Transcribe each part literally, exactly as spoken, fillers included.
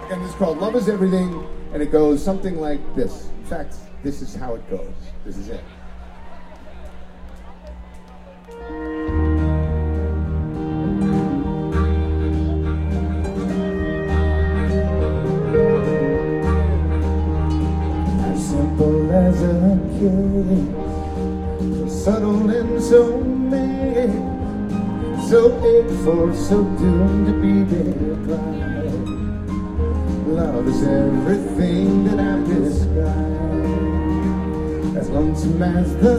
And this is called Love Is Everything, and it goes something like this. In fact, this is how it goes. This is it. As simple as a kiss, so subtle and so made, so hateful, so doomed to be dead. Love is everything that I've described, as lonesome as the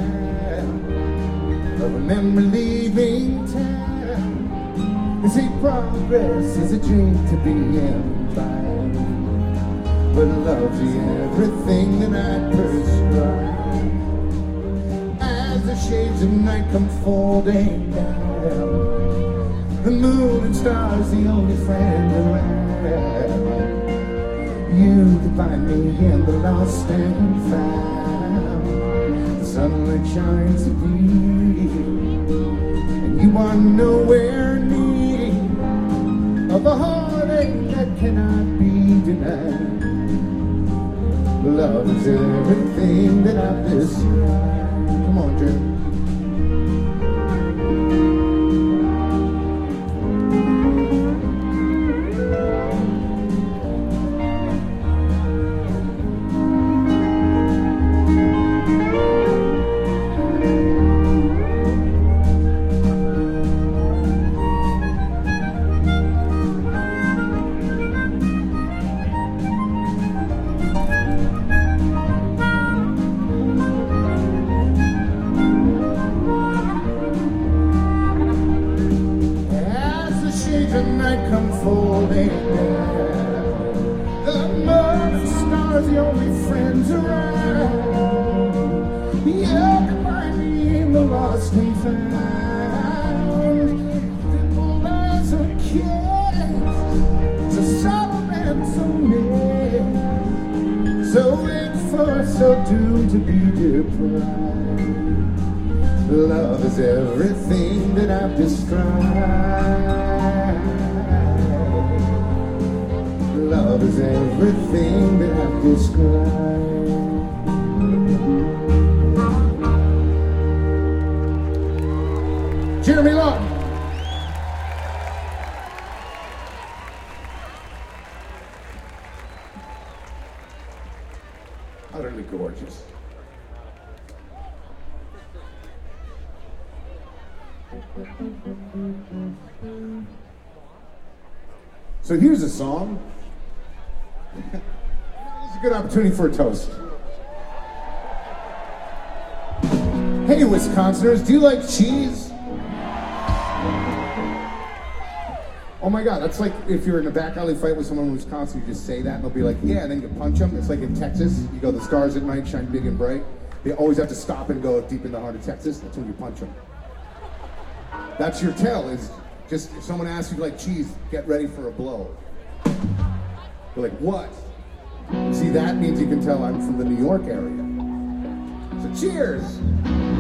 sound of a memory leaving town. You see, progress is a dream to be imbibed, but love's the everything that I prescribe. As the shades of night come folding down, the moon and stars the only friend around. You can find me in the lost and found. The sunlight shines deep, and you are nowhere near of a heartache that cannot be denied. Love is everything that I've described. Come on, Jim. Love is everything that I've described. Love is everything that I've described. Jeremy Lawton. Utterly gorgeous. So here's a song. This is a good opportunity for a toast. Hey, Wisconsiners, do you like cheese? Oh my God, that's like if you're in a back alley fight with someone in Wisconsin, you just say that and they'll be like, yeah, and then you punch them. It's like in Texas, you go, the stars at night shine big and bright. They always have to stop and go deep in the heart of Texas. That's when you punch them. That's your tell, is just if someone asks you like cheese, get ready for a blow. You're like, what? See, that means you can tell I'm from the New York area. So cheers!